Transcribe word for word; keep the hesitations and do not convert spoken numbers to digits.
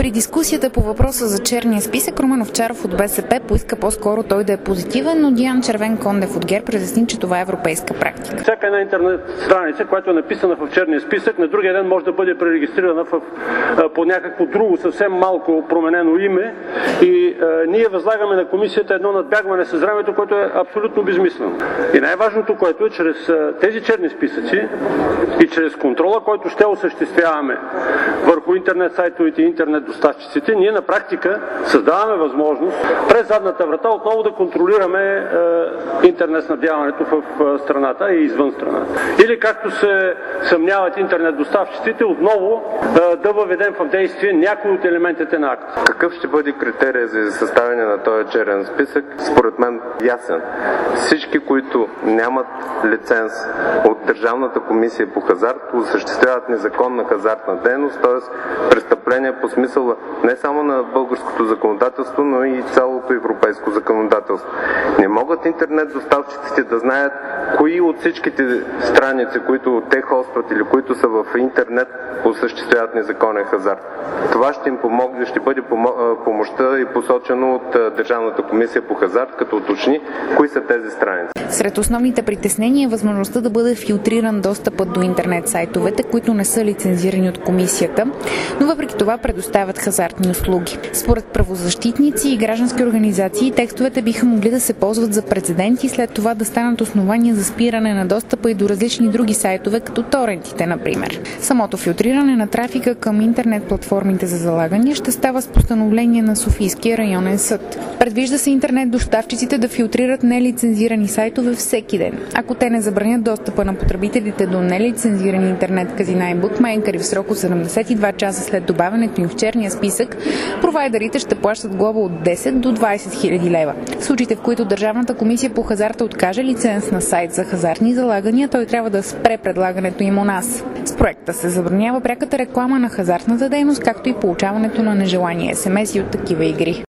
При дискусията по въпроса за черния списък Румен Овчаров от БСП поиска по-скоро той да е позитивен, но Диан Червенкондев от ГЕРБ разясни, че това е европейска практика. Всяка една интернет страница, която е написана в черния списък, на другия ден може да бъде пререгистрирана в, по някакво друго съвсем малко променено име и а, ние възлагаме на комисията едно надбягване с времето, което е абсолютно безмислено. И най-важното, което е, чрез а, тези черни списъци и чрез контрола, който ще осъществяваме върху интернет сайтовете и интернет доставчиците, ние на практика създаваме възможност през задната врата отново да контролираме е, интернет снабдяването в е, страната и извън страната. Или както се съмняват интернет доставчиците, отново е, да въведем в действие някои от елементите на акта. Какъв ще бъде критерия за съставяне на този черен списък? Според мен ясен. Всички, които нямат лиценз от Държавната комисия по хазарт, осъществяват незаконна хазартна дейност, т.е. престъпление по смисъла не само на българското законодателство, но и цялото европейско законодателство. Не могат интернет доставчиците да знаят кои от всичките страници, които те хостват или които са в интернет, осъществяват незаконен хазарт. Това ще им помогне, ще бъде помощта и посочено от Държавната комисия по хазарт, като уточни кои са тези страници. Сред основните притеснения е възможността да бъде филтриран достъпът до интернет сайтовете, които не са лицензирани от комисията, но въпреки това предоставят хазартни услуги. Според правозащитници и граждански организации, текстовете биха могли да се ползват за прецедент и след това да станат основания за спиране на достъпа и до различни други сайтове, като торентите, например. Самото филтриране на трафика към интернет платформите за залагания ще става с постановление на Софийския районен съд. Предвижда се интернет доставчиците да филтрират нелицензирани сайтове всеки ден. Ако те не забранят достъпа на потребителите до нелицензирани интернет казина и букмейкъри в срок от седемдесет и два часа след добавянето им в черния списък, провайдерите ще плащат глоба от десет до двадесет хиляди лева. В случаите, в които Държавната комисия по хазарта откаже лиценз на сайт за хазартни залагания, той трябва да спре предлагането им у нас. С проекта се забранява пряката реклама на хазартната дейност, както и получаването на нежелани ес ем ес и от такива игри.